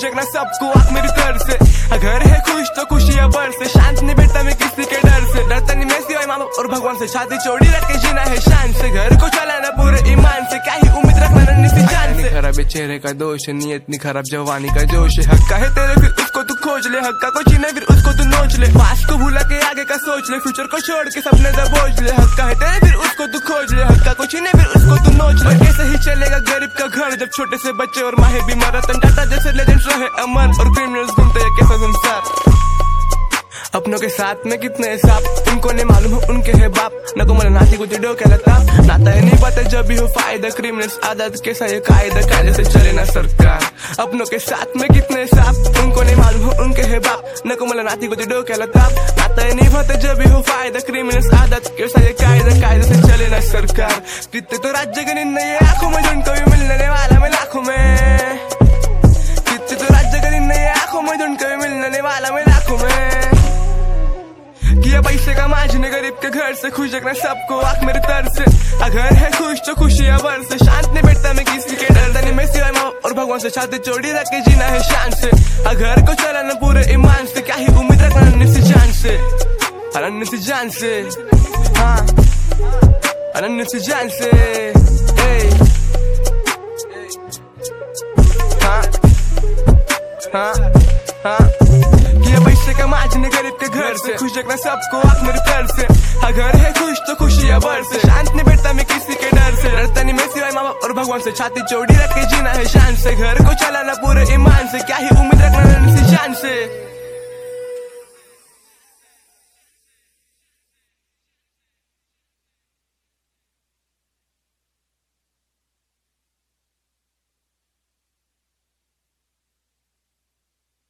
खुश रखना सबको आँख मेरी तरफ से। अगर है खुश तो खुशियाँ बरसे, शांत नहीं बैठता मैं किसी के डर से, डरता नहीं मैं सिवाय माँ बाप और भगवान से। छाती चौड़ी रख के जीना है शान से, घर को चलाना पूरे ईमान से, क्या ही उम्मीद रखना नन्ही सी जान से। खराब है चेहरे का दोष है, नीयत नहीं खराब जवानी का जोश है। हक्का है तेरे फिर उसको तू खोज ले, हक्का को छीने फिर उसको तू नोच ले। पास्ट को भूला के आगे का सोच ले, फ्यूचर को छोड़ के सपने दबोच ले। हक्का है तेरे फिर उसको तू खोज ले, हक्का को छीने फिर उसको तू नोच ले। कैसे ही चलेगा गरीब का घर जब छोटे से बच्चे और माँ भी मरा। रतन टाटा जैसे लेजेंड्स रहे अमर और क्रिमिनल्स घूमते हैं कैसा संसार। अपनों के साथ में कितने सांप, उनको नहीं मालूम है उनके है बाप। न को मला नाती को चिड़ो क्या लगता, नाता है नहीं पता जब भी हो फायदा। क्रिमिनल्स आदत कैसा ये कायदा, कायदे से चले ना सरकार। अपनों के साथ में कितने सांप, उनको नहीं मालूम है उनके है बाप। न को मला नाती को चिड़ो क्या लगता, नाता है नहीं पता जब भी हो फायदा। क्रिमिनल्स आदत कैसा ये कायदा, कायदे से चले ना सरकार। कितने तो राज्य के निर्णय ये आंखों में जिनको भी मिलने वाला मैं लाखों में। कितने तो राज्य के निर्णय आंखों में जिनको भी मिलने वाला मैं लाखों में। किया पैसे का माजने गरीब के घर से, खुश रखना सबको आँख मेरी तरफ से। अगर है खुश तो खुशियाँ बरसे, शांत नहीं बैठता मैं किसी के डर से। मैं सिवाय माँ और भगवान से, छाती चौड़ी रख के जीना है शान से। अगर को चलाना पूरे ईमान से, क्या ही उम्मीद रखना नन्ही सी जान से, अनन्य सी जान से। हाँ अनन्य सी जान से। हाँ हाँ हाँ किया पैसे का माजने गरीब के घर से, खुश रखना सबको आँख मेरी तरफ से। अगर है खुश तो खुशियाँ बरसे, शांत नहीं बैठता मैं किसी के डर से, डरता नहीं मैं सिवाय माँ बाप और भगवान से। छाती चौड़ी रख के जीना है शान से, घर को चलाना पूरे ईमान से, क्या ही